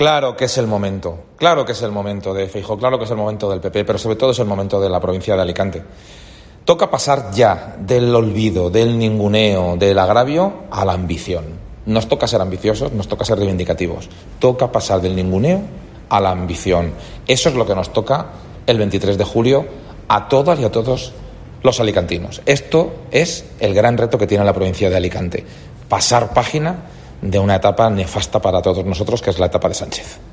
Claro que es el momento de Feijóo, claro que es el momento del PP, pero sobre todo es el momento de la provincia de Alicante. Toca pasar ya del olvido, del ninguneo, del agravio a la ambición. Nos toca ser ambiciosos, nos toca ser reivindicativos. Toca pasar del ninguneo a la ambición. Eso es lo que nos toca el 23 de julio a todas y a todos los alicantinos. Esto es el gran reto que tiene la provincia de Alicante. Pasar página de una etapa nefasta para todos nosotros, que es la etapa de Sánchez.